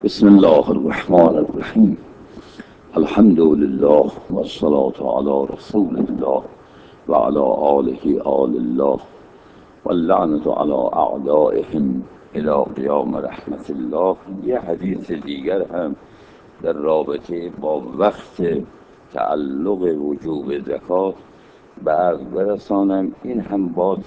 بسم الله الرحمن الرحیم. الحمد لله والصلاة على رسول الله و على آله آل الله واللعنة على اعدائهم الى قیام رحمت الله. یه حدیث دیگر هم در رابطه با وقت تعلق وجوب زکات بعد برسانم. این هم باز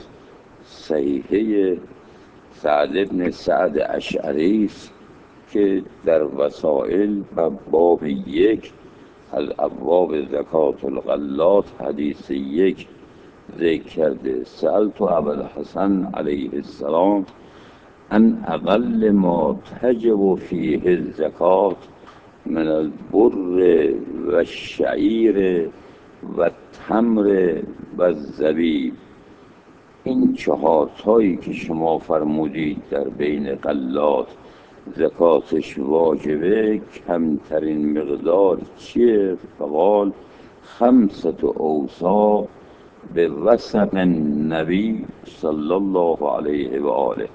صحیحه سعد بن سعد اشعری است که در وسائل و باب 1 از ابواب زکات الغلات حدیث 1 ذکر کرده. سألت ابوالحسن علیه السلام عن اقل ما تجب فیه الزکات من البر و الشعیر و التمر و الزبیب. این 4 تایی که شما فرمودید در بین غلات زکاتش واجبه، کمترین مقدار چیه؟ فقال 5 اوساق به وسق النبی صلی الله علیه و آله.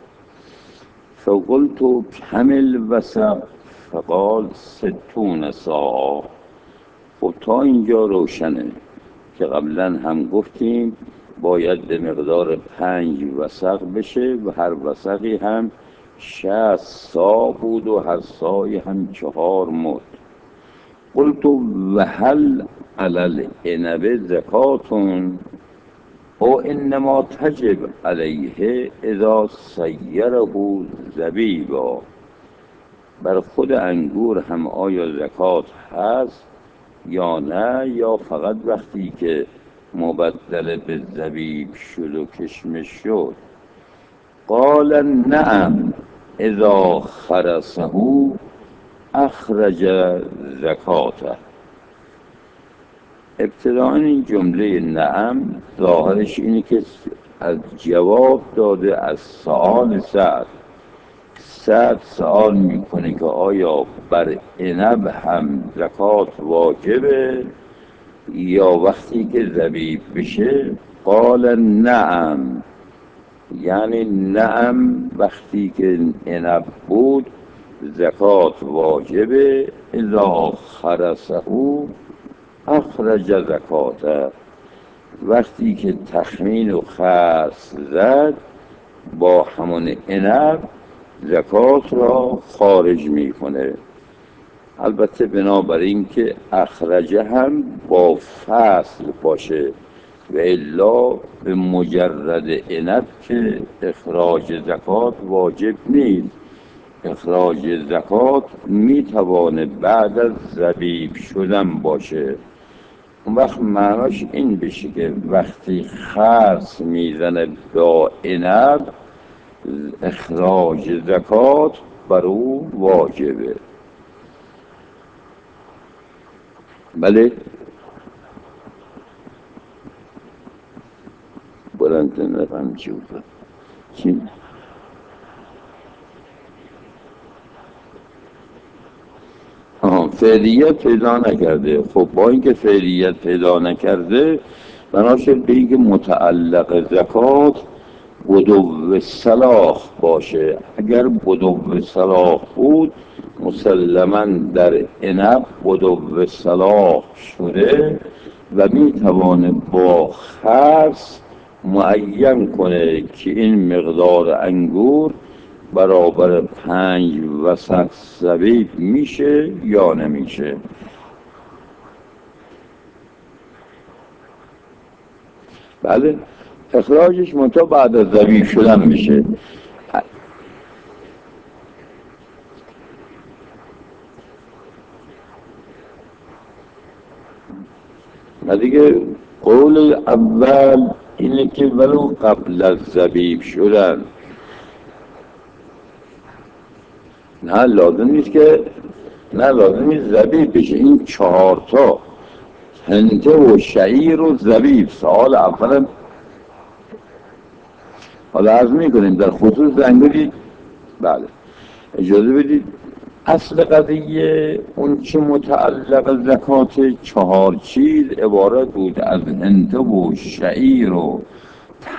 فقلت کم الوسق؟ فقال 60 ساعة. خب تا اینجا روشنه که قبلا هم گفتیم باید به مقدار 5 وسق بشه و هر وسقی هم 60 صاع بود و هر صاعی هم 4 مد. قلت و هل علی العنب زکاتون او انما تجب علیه اذا سیره زبیبا. بر خود انگور هم آیا زکات هست یا نه، یا فقط وقتی که مبدل به زبیب شد و کشمش شد؟ قال نعم اذا خرسه اخرج زکاته. ابتداء این جمله نعم ظاهرش اینه که از جواب داده از سؤال سعد سؤال میکنه که آیا بر عنب هم زکات واجبه یا وقتی که زبیب بشه؟ قال نعم، یعنی نعم وقتی که عنب بود زکات واجبه. اذا خرسه اخرج زکاته، وقتی که تخمین و خرس زد با همون عنب زکات را خارج میکنه. البته بنابراین که اخرجه هم با فصل باشه و الا به مجرد عنب که اخراج زکات واجب نیست. اخراج زکات میتوانه بعد از زبیب شدن باشه. اون وقت معناش این بشه که وقتی خرس میزنه با عنب اخراج زکات بر او واجبه. بله بلند نفهم چی بود چی؟ فعلیت پیدا نکرده. خب با اینکه فعلیت پیدا نکرده بناشر به اینکه متعلق زکات بدو صلاح باشه. اگر بدو صلاح بود مسلما در عنب بدو صلاح شده و میتوانه با خرس معین کنه که این مقدار انگور برابر 5 وسق زبیب میشه یا نمیشه. بله اخراجش منطقه بعد از زبیب شدن میشه. و دیگه قول اول اینه که ولو قبل از زبیب شدن. نه لازم نیست که زبیب بشه. این 4 تا هنته و شعیر و زبیب سوال اولم حالا عرض میکنیم در خصوص زنگولی. بله اجازه بدید اصل قضیه اون چه متعلق زکات 4 چیز عبارت بود از هنته و شعیر و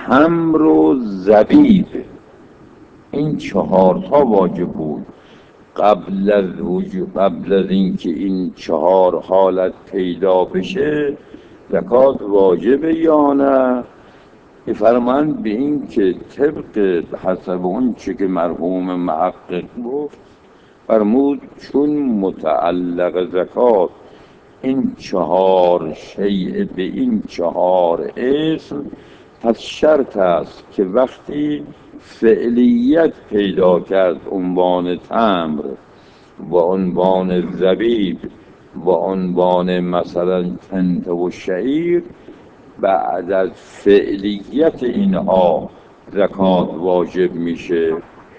تمر و زبیب. این 4 تا واجب بود. قبل از اینکه این چهار حالت پیدا بشه زکات واجبه یا نه؟ فرمایند به این که طبق حسب اون چه که مرحوم محقق گفت، فرمود چون متعلق زکات این چهار شیء به این چهار اسم، پس شرط است که وقتی فعلیت پیدا کرد، عنوان تمر و عنوان زبیب و عنوان مثلا تنت و شعیر، بعد از فعلیت اینها زکات واجب میشه.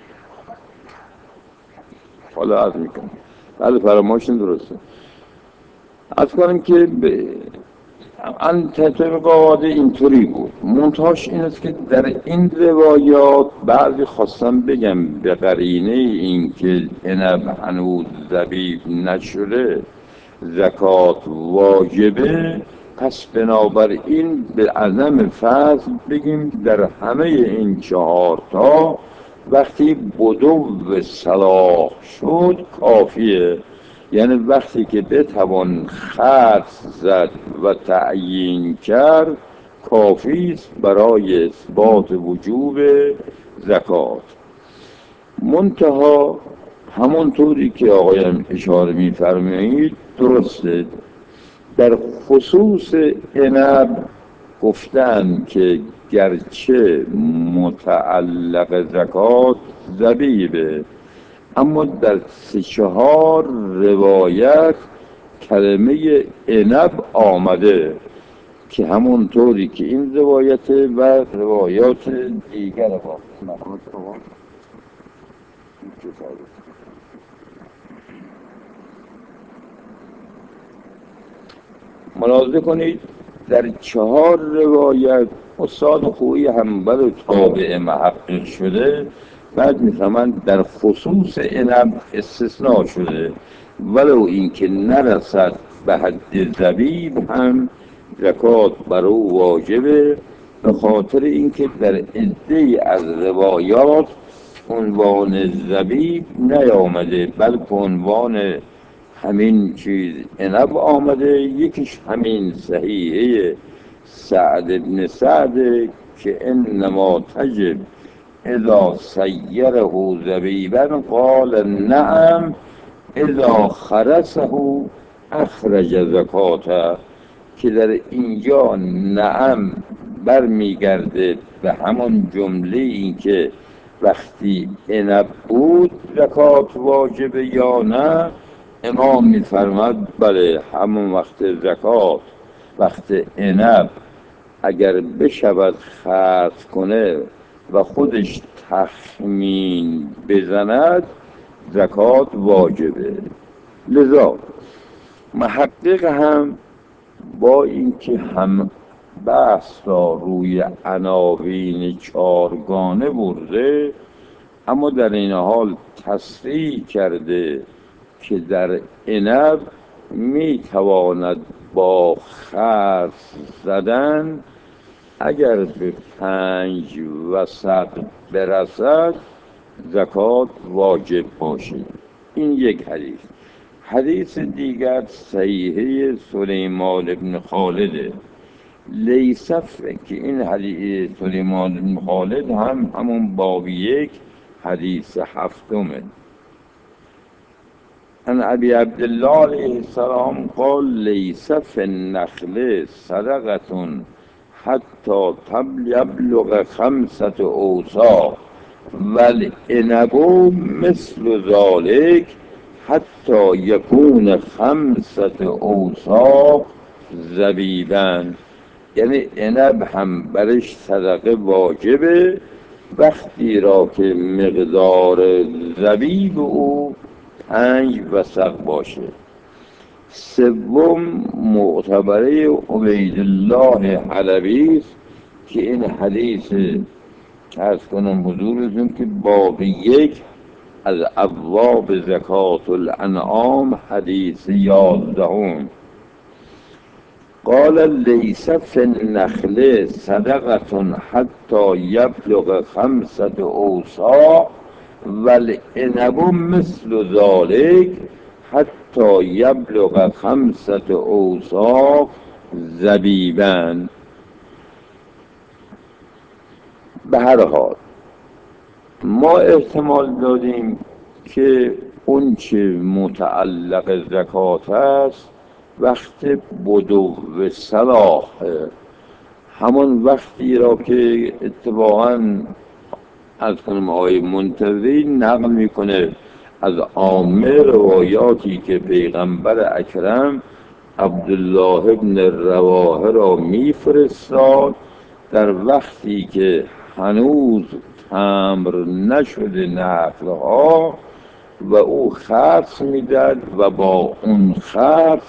حالا عرض میکنم، بله فرمایشتون درسته. از کنم که طبق قاعده اینطوری بود، منتهاش این است که در این روایات بعضی خواستم بگم به قرینه این که عنب هنوز زبیب نشده زکات واجبه، پس بنابراین به عدم فرض بگیم در همه این چهار تا وقتی بدو صلاح شد کافیه، یعنی وقتی که بتوان خرص زد و تعیین کرد کافی است برای اثبات وجوب زکات. منتها همونطوری که آقایان اشاره می‌فرمایید درسته، در خصوص عنب گفتن که گرچه متعلق زکات زبیبه، اما در سه چهار روایت کلمه عنب آمده که همونطوری که این روایت و روایات دیگر با ملاحظه کنید در چهار روایت استاد خویی حنبل و تابع محقق شده، بعد میفهمند در خصوص عنب استثناء شده، ولو اینکه نرسد به حد زبیب هم زکات بر او واجبه، به خاطر اینکه در عده‌ای از روایات عنوان زبیب نیامده، بلکه عنوان همین چیز عنب آمده. یکیش همین صحیحه سعد ابن سعد که انما تجب اذا سیره زبیبا قال نعم اذا خرسه اخرج زکاته، که در اینجا نعم برمیگرده به همون جمله این که وقتی عنب بود زکات واجبه یا نه. امام میفرماد بله، همون وقت زکات، وقت عنب اگر بشود خرج کنه و خودش تخمین بزند زکات واجبه. لذا محقق هم با اینکه هم بحث را روی عناوین چارگانه برده، اما در این حال تصریح کرده که در عنب میتواند با خرص زدن اگر به 5 وسق برسد زکات واجب باشد. این یک حدیث. حدیث دیگر صحیحه سلیمان ابن خالده لیسف، که این حدیث سلیمان ابن خالد هم همون باب یک حدیث هفتمه. ان ابی عبدالله علیه السلام قال لیس فی النخل صدقة حتی یبلغ 5 اوساق والعنب مثل ذلك حتی یکون 5 اوساق زبیبا، یعنی عنب هم برش صدقه واجبه وقتی را که مقدار زبیب او 5 وسق باشه. سوم معتبره عبیدالله حلبی است که این حدیث عرض کنم حضورتون که باب یک از ابواب زکات الانعام حدیث 11. قال لیس فی النخل صدقة حتی یبلغ 5 اوساق والعنب مثل ذلك حتی یبلغ 5 اوساق زبیبا. به هر حال ما احتمال دادیم که اون چه متعلق زکات است وقت بدو صلاح، همون وقتی را که اتفاقا از کنم آقای منتظری نقل میکنه از عامه روایاتی که پیغمبر اکرم عبدالله ابن رواحه را میفرستاد در وقتی که هنوز تمر نشده نخلها و او خرس میداد و با اون خرس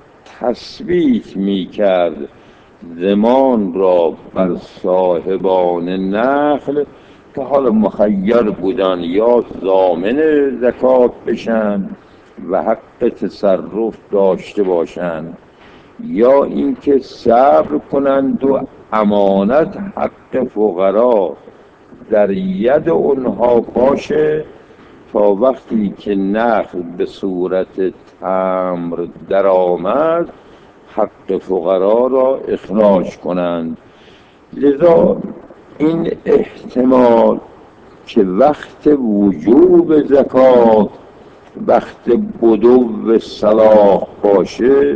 تثبیت میکرد زمان را بر صاحبان نخل که حالا مخیر بودن یا ضامن زکات بشن و حق تصرف داشته باشند یا اینکه صبر کنند و امانت حق فقرا در ید اونها باشه تا وقتی که نخل به صورت تمر درآمد حق فقرا را اخراج کنند. لذا این احتمال که وقت وجوب زکات وقت بدو صلاح باشه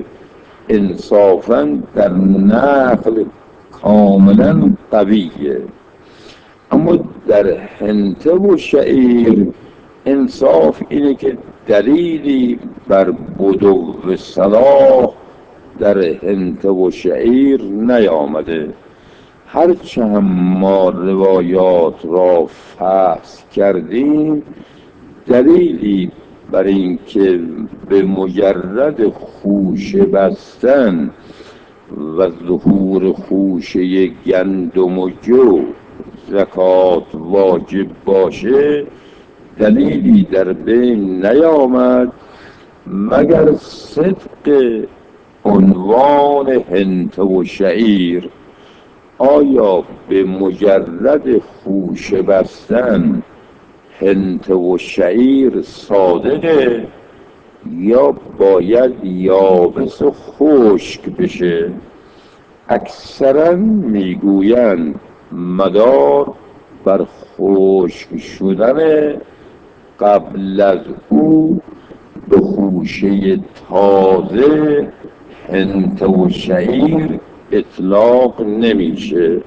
انصافا در نقل کاملا قویه، اما در حنطه و شعیر انصاف اینه که دلیلی بر بدو صلاح در حنطه و شعیر نیامده. هرچه هم ما روایات را فحص کردیم دلیلی بر اینکه به مجرد خوشه بستن و ظهور خوشه گندم و جو زکات واجب باشه دلیلی در بین نیامد مگر صدق عنوان حنطه و شعیر. آیا به مجرد خوشه بستن حنطه و شعیر صادقه یا باید یابس و خشک بشه؟ اکثرا میگویند مدار بر خشک شدن، قبل از او به خوشه تازه حنطه و شعیر اطلاق نمیشه.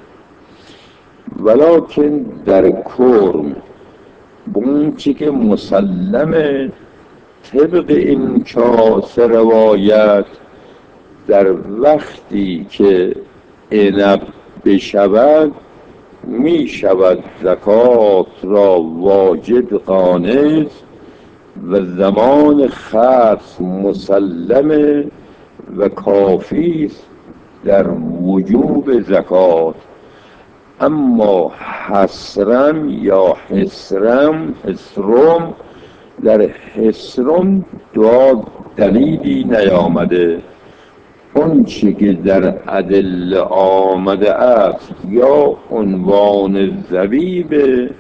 ولکن در کرم اون چی که مسلمه طبق این 4 روایت در وقتی که عنب بشود می شود زکات را واجب قانع و زمان خرس مسلمه و کافی است در وجوب زکات. اما حسرم یا حسرم در حسرم دلیلی نیامده. اون چی که در ادله آمده است یا عنوان زبیب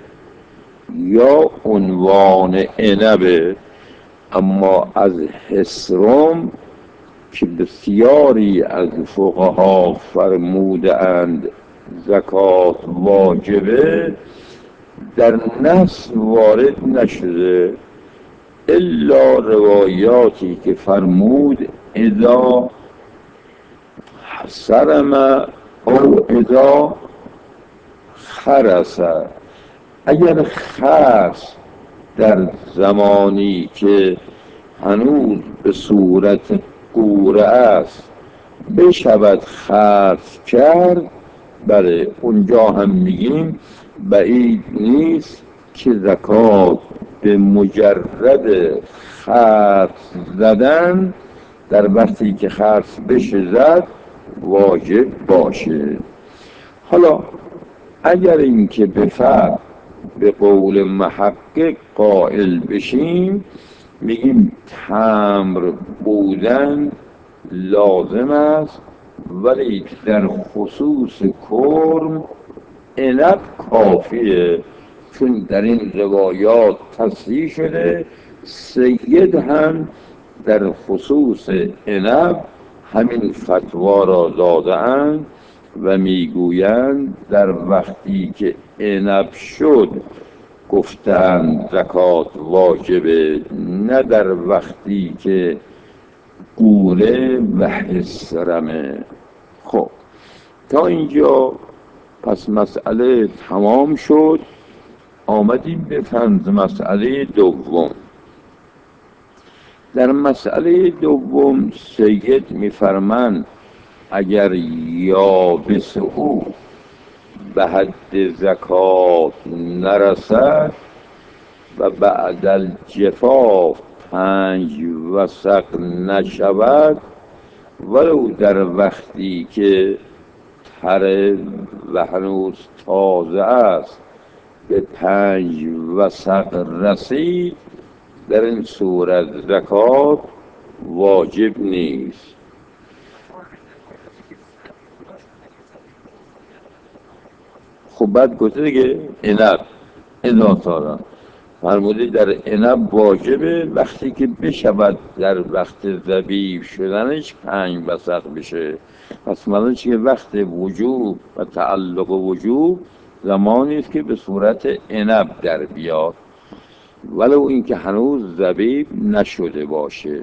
یا عنوان عنب، اما از حسرم که بسیاری از فقها فرموده اند زکات واجبه در نص وارد نشده الا روایاتی که فرمود اذا سرم او اذا خرس، اگر خرس در زمانی که هنوز به صورت قوره است بشود خرس کرد، بله اونجا هم میگیم بعید نیست که زکات به مجرد خرس زدن در وقتی که خرس بشه زد واجب باشه. حالا اگر اینکه به فرض به قول محقق قائل بشیم میگیم تمر بودن لازم است ولی در خصوص کرم عنب کافیه، چون در این روایات تصریح شده. سید هم در خصوص عنب همین فتوا را داده‌اند و میگویند در وقتی که عنب شد گفتند زکات واجبه، نه در وقتی که قوره و حصرمه. خب تا اینجا پس مسئله تمام شد. آمدیم به فنز مسئله دوم. در مسئله دوم سید میفرمند اگر یابس او به حد زکات نرسد و بعد الجفاف 5 وسق نشود، ولو در وقتی که تره و هنوز تازه است به 5 وسق رسید، در این صورت زکات واجب نیست. خب بعد گفته دیگه عنب اضافه فرموده در عنب واجبه وقتی که بشود در وقت ذبیح شدنش 5 وسق بشه. پس معلومه که وقت وجوب و تعلق وجوب زمانی است که به صورت عنب در بیاد، ولو اینکه هنوز ذبیح نشده باشه.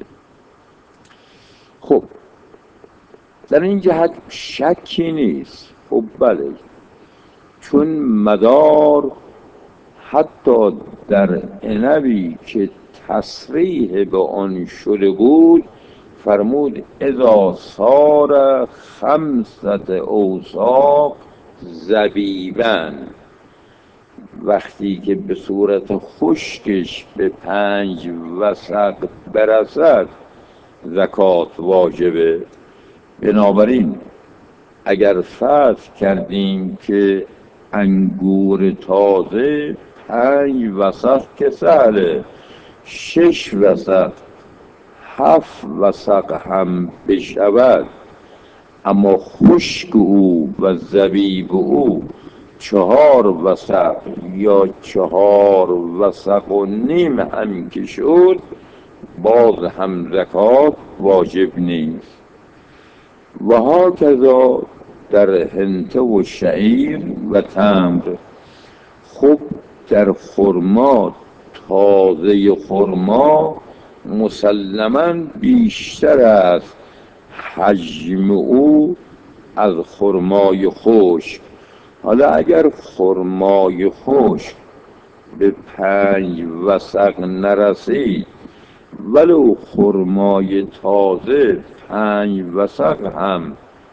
خب در این جهت شکی نیست. خب بله، چون مدار حتی در عنبی که تصریح به آن شده بود فرمود اذا صار 5 اوساق زبیبا، وقتی که به صورت خشکش به 5 وسق برسد زکات واجبه. بنابراین اگر فرض کردیم که انگور تازه 5 وسق که سهله، 6 وسق 7 وسق هم بشود، اما خشک او و زبیب او 4 وسق یا 4 وسق و نیم هم که شد، باز هم زکات واجب نیست. و هاکذا در حنطه و شعیر و تمر. خب در خرما، تازه خرما مسلماً بیشتر است حجم او از خرمای خشک. حالا اگر خرمای خشک به 5 وسق نرسید، ولو خرمای تازه 5 وسق هم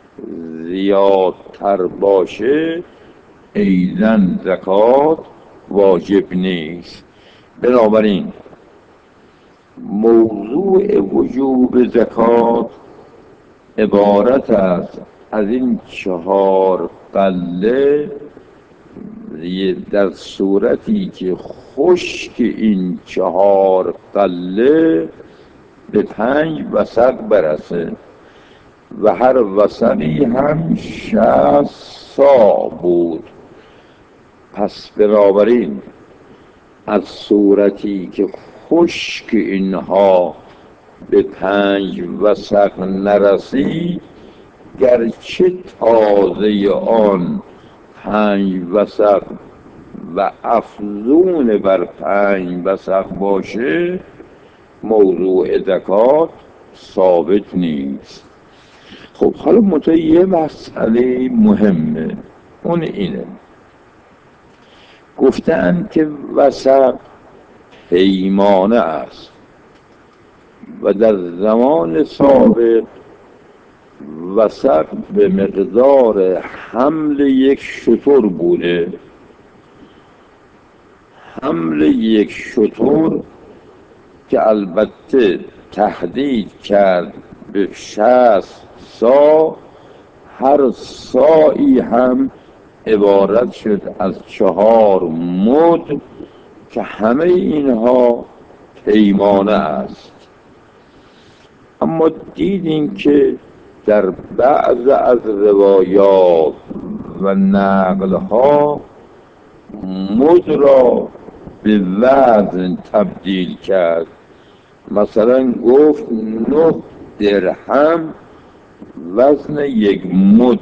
زیادتر باشه ایزن زکات واجب نیست. بنابراین موضوع وجوب زکات عبارت است از این 4 غله در صورتی که خشک این 4 غله به 5 وسق برسه و هر وسقی هم 60 صاع بود. پس بنابراین از صورتی که خشک اینها به 5 وسق نرسید، گرچه تازه آن 5 وسق و افزون بر 5 وسق باشه، موضوع زکات ثابت نیست. خب حالا منتها یه مسئله مهمه، اون اینه گفتن که وسق پیمانه است و در زمان سابق وسق به مقدار حمل یک شتر بوده. حمل یک شتر که البته تهدید کرد به 60 صاع، هر صاعی هم عبارت شد از 4 مد که همه اینها پیمانه است. اما دیدیم که در بعض از روایات و نقلها مد را به وزن تبدیل کرد. مثلا گفت 9 درهم وزن یک مد.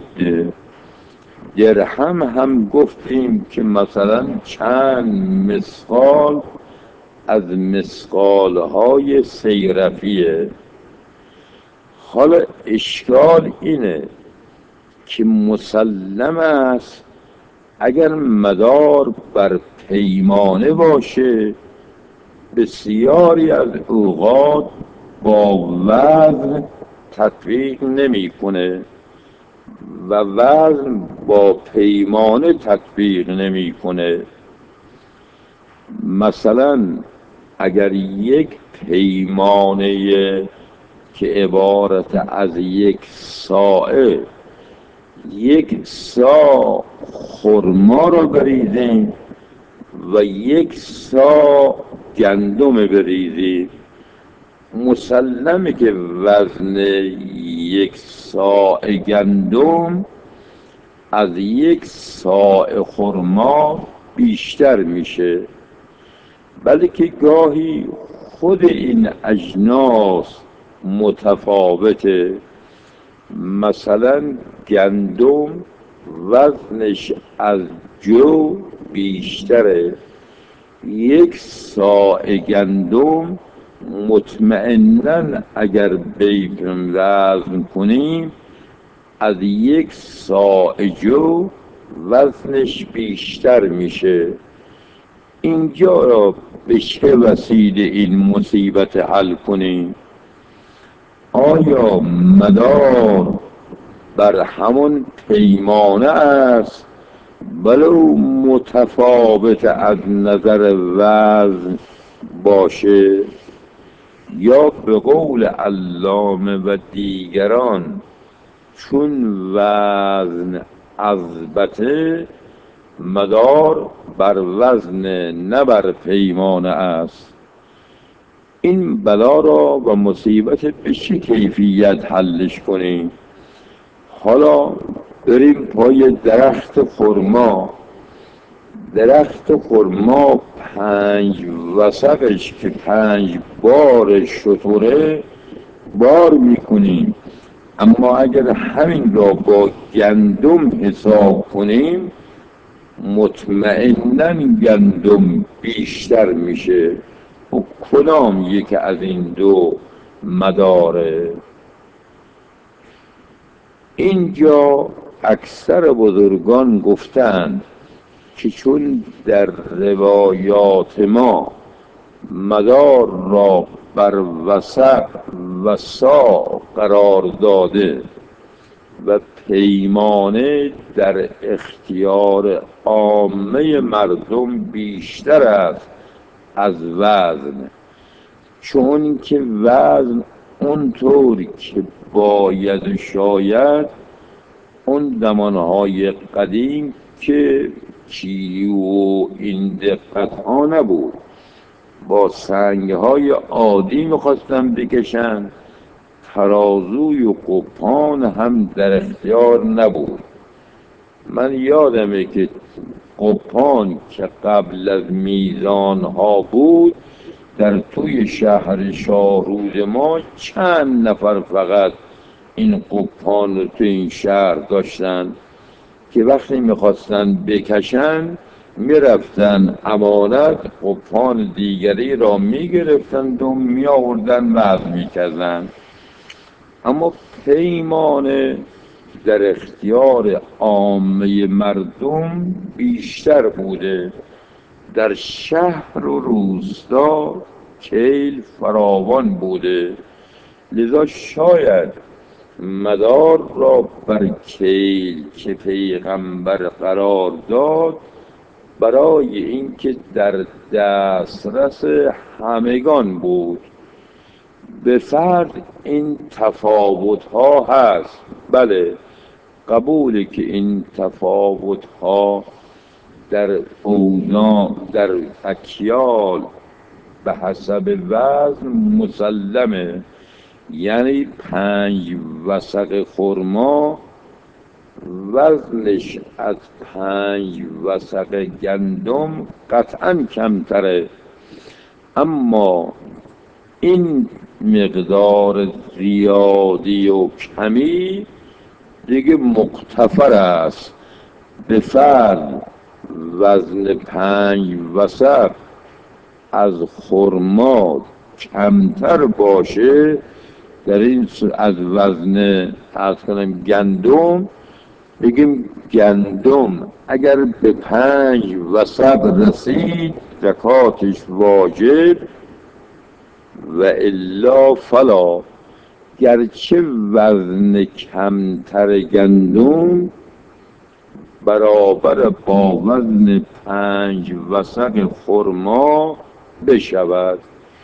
درهم هم گفتیم که مثلا چند مثقال از مثقالهای سیرفیه. حالا اشکال اینه که مسلم است اگر مدار بر پیمانه باشه بسیاری از اوقات با وزن تطبیق نمیکنه و وزن با پیمانه تطبیق نمیکنه. مثلا اگر یک پیمانه که عبارت از یک ساعه، یک سا خرما رو بریزیم و یک سا گندم بریزیم، مسلمه که وزن یک ساع گندم از یک ساع خرما بیشتر میشه. بلکه گاهی خود این اجناس متفاوته. مثلا گندم وزنش از جو بیشتره. یک ساع گندم مطمئنا اگر بیکن وزن کنیم از یک ساع جو وزنش بیشتر میشه. اینجا را به چه وسیله این مصیبت حل کنیم؟ آیا مدار بر همون پیمانه است ولو متفاوت از نظر وزن باشه، یا به قول علامه و دیگران چون وزن اضبطه مدار بر وزن نه بر پیمانه است؟ این بلا را و مصیبت به چه کیفیت حلش کنیم؟ حالا بریم پای درخت خرما. درخت خرما 5 وسقش که 5 بار شتره بار میکنیم، اما اگر همین را با گندم حساب کنیم مطمئنا گندم بیشتر میشه. و کدام یک از این دو مداره؟ اینجا اکثر بزرگان گفتند که چون در روایات ما مدار را بر وسق و سا قرار داده و پیمانه در اختیار عامه مردم بیشتر است از وزن، چون که وزن اونطور که باید و شاید اون زمانهای قدیم که کیلو و این دقت ها نبود، با سنگ های عادی میخواستن بکشن، ترازوی و قپان هم در اختیار نبود. من یادمه که قپان که قبل از میزان ها بود در توی شهر شاهروز ما چند نفر فقط این قپان رو توی این شهر داشتن که وقتی میخواستن بکشن میرفتن امانت قپان دیگری را میگرفتن و میآوردن وزن میکردن. اما پیمانه در اختیار عامه مردم بیشتر بوده. در شهر و روستا کیل فراوان بوده، لذا شاید مدار را بر کیل که پیغمبر قرار داد برای اینکه در دسترس همگان بود. به فرد این تفاوت ها هست، بله، قبوله که این تفاوت ها در اوزان در اکیال به حسب وزن مسلمه. یعنی 5 وسق خرما وزنش از 5 وسق گندم قطعا کمتره، اما این مقدار زیادی و کمی دیگه مغتفر است. به فرض وزن 5 وسق از خرما کمتر باشه، در این از وزن عرض کنم گندم، بگیم گندم اگر به 5 وسق رسید زکاتش واجب، و الا فلا. گرچه وزن کمتر گندم برابر با وزن 5 وسق خرما بشود.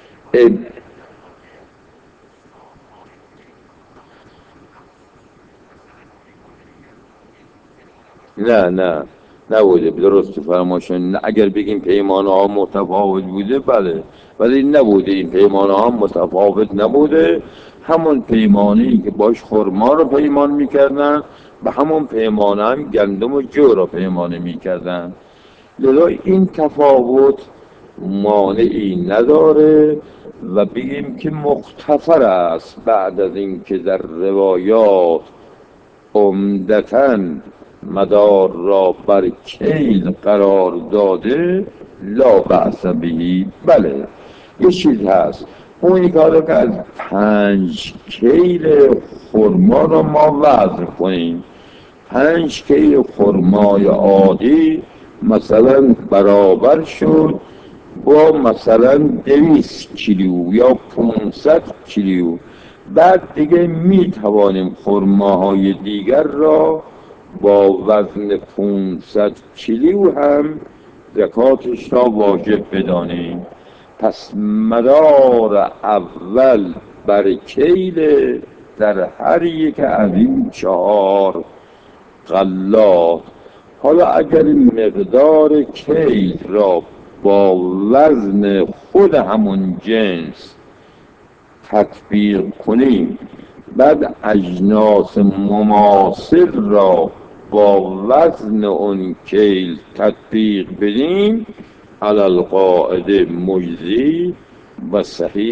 نه نبوده، درست فرماشون. اگر بگیم پیمانه ها متفاوت بوده بله، ولی نبوده، این پیمانه ها متفاوت نبوده. همون پیمانه ای که باش خرما رو پیمان میکردن، به همون پیمانه هم گندم و جو رو پیمانه میکردن. لذا این تفاوت مانعی نداره و بگیم که مغتفر است. بعد از اینکه در روایات عمدتاً مدار را بر کیل قرار داده، لا بأس بهی. بله یه چیز هست، اونی که حالا که از 5 کیل خرما رو ما وزن کنیم، 5 کیل خرمای عادی مثلا برابر شد با مثلا 200 کیلو یا 500 کیلو، بعد دیگه می توانیم خرماهای دیگر را با وزن 500 کیلو هم زکاتش را واجب بدانیم. پس مدار اول بر کیل در هر یک از این 4 غلات. حالا اگر مقدار کیل را با وزن خود همون جنس تطبیق کنیم، بعد اجناس مماثل را با وزن اون کیل تطبیق بدیم، علی القاعده مجزی و صحیح